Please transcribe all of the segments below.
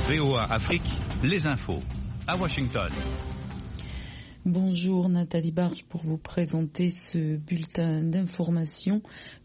VOA Afrique, les infos à Washington. Bonjour Nathalie Barge pour vous présenter ce bulletin d'information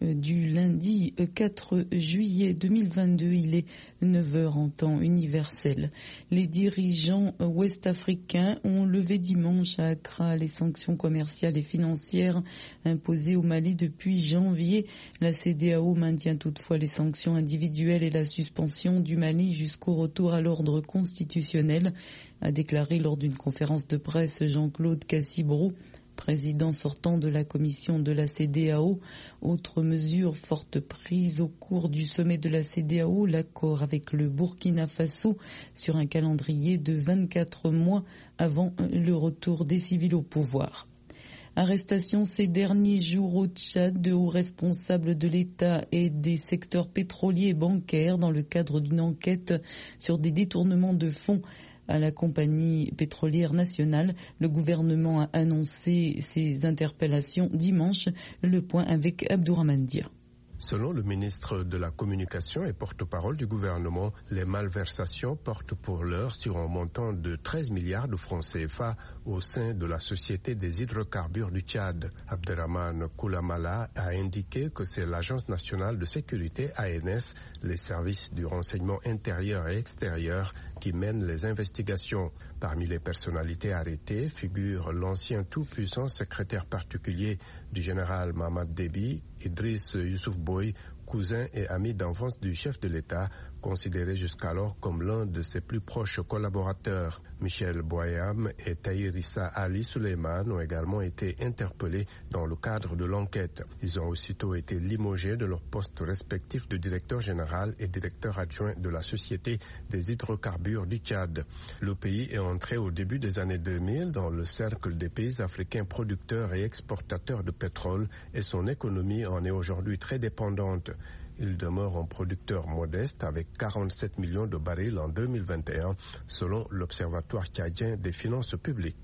du lundi 4 juillet 2022. Il est 9h en temps universel. Les dirigeants ouest-africains ont levé dimanche à Accra les sanctions commerciales et financières imposées au Mali depuis janvier. La CEDEAO maintient toutefois les sanctions individuelles et la suspension du Mali jusqu'au retour à l'ordre constitutionnel, a déclaré lors d'une conférence de presse Jean-Claude Cassibrou, président sortant de la commission de la CEDEAO. Autre mesure forte prise au cours du sommet de la CEDEAO, l'accord avec le Burkina Faso sur un calendrier de 24 mois avant le retour des civils au pouvoir. Arrestation ces derniers jours au Tchad de hauts responsables de l'État et des secteurs pétroliers et bancaires dans le cadre d'une enquête sur des détournements de fonds à la compagnie pétrolière nationale. Le gouvernement a annoncé ces interpellations dimanche. Le point avec Abdourahmane Dia. Selon le ministre de la Communication et porte-parole du gouvernement, les malversations portent pour l'heure sur un montant de 13 milliards de francs CFA au sein de la Société des hydrocarbures du Tchad. Abderrahmane Koulamala a indiqué que c'est l'Agence nationale de sécurité ANS, les services du renseignement intérieur et extérieur qui mènent les investigations. Parmi les personnalités arrêtées figure l'ancien tout-puissant secrétaire particulier du général Mamad Déby, Idriss Youssouf Boy, cousin et ami d'enfance du chef de l'État, considéré jusqu'alors comme l'un de ses plus proches collaborateurs. Michel Boyam et Tahir Issa Ali Suleiman ont également été interpellés dans le cadre de l'enquête. Ils ont aussitôt été limogés de leurs postes respectifs de directeur général et directeur adjoint de la Société des hydrocarbures du Tchad. Le pays est entré au début des années 2000 dans le cercle des pays africains producteurs et exportateurs de pétrole et son économie en est aujourd'hui très dépendante. Il demeure un producteur modeste avec 47 millions de barils en 2021 selon l'Observatoire tchadien des finances publiques.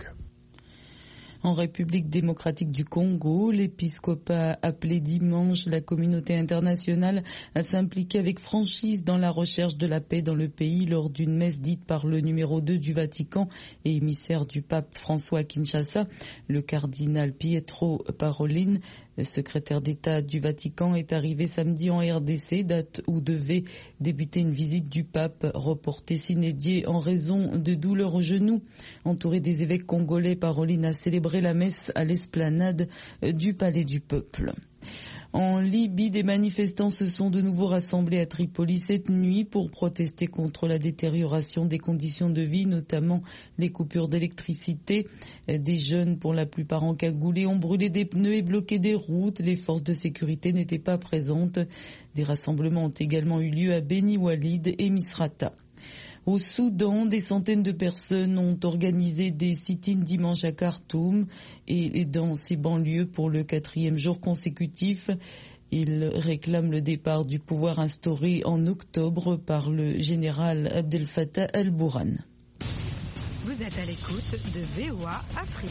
En République démocratique du Congo, l'épiscopat a appelé dimanche la communauté internationale à s'impliquer avec franchise dans la recherche de la paix dans le pays lors d'une messe dite par le numéro 2 du Vatican et émissaire du pape François à Kinshasa. Le cardinal Pietro Parolin, le secrétaire d'État du Vatican, est arrivé samedi en RDC, date où devait débuter une visite du pape, reportée sine die en raison de douleurs au genou. Entouré des évêques congolais, Parolin a célébré la messe à l'esplanade du Palais du Peuple. En Libye, des manifestants se sont de nouveau rassemblés à Tripoli cette nuit pour protester contre la détérioration des conditions de vie, notamment les coupures d'électricité. Des jeunes, pour la plupart encagoulés, ont brûlé des pneus et bloqué des routes. Les forces de sécurité n'étaient pas présentes. Des rassemblements ont également eu lieu à Beni Walid et Misrata. Au Soudan, des centaines de personnes ont organisé des sit-ins dimanche à Khartoum et dans ses banlieues pour le 4e jour consécutif. Ils réclament le départ du pouvoir instauré en octobre par le général Abdel Fattah al-Burhan. Vous êtes à l'écoute de VOA Afrique.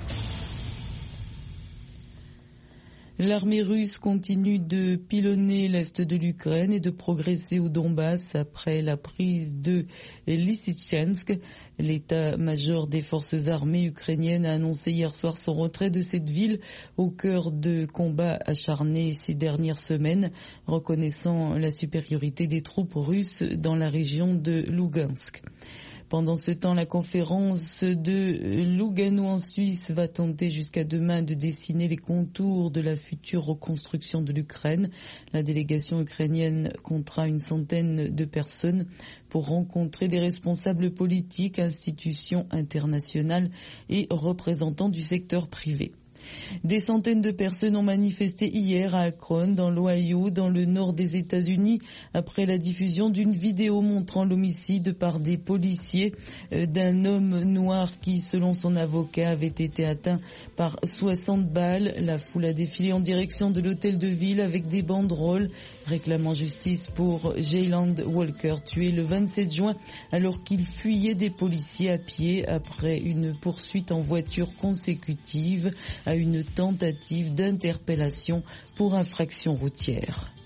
L'armée russe continue de pilonner l'est de l'Ukraine et de progresser au Donbass après la prise de Lysychansk. L'état-major des forces armées ukrainiennes a annoncé hier soir son retrait de cette ville au cœur de combats acharnés ces dernières semaines, reconnaissant la supériorité des troupes russes dans la région de Lugansk. Pendant ce temps, la conférence de Lugano en Suisse va tenter jusqu'à demain de dessiner les contours de la future reconstruction de l'Ukraine. La délégation ukrainienne comptera une centaine de personnes pour rencontrer des responsables politiques, institutions internationales et représentants du secteur privé. Des centaines de personnes ont manifesté hier à Akron, dans l'Ohio, dans le nord des États-Unis, après la diffusion d'une vidéo montrant l'homicide par des policiers d'un homme noir qui, selon son avocat, avait été atteint par 60 balles. La foule a défilé en direction de l'hôtel de ville avec des banderoles réclamant justice pour Jayland Walker, tué le 27 juin alors qu'il fuyait des policiers à pied après une poursuite en voiture consécutive à une tentative d'interpellation pour infraction routière.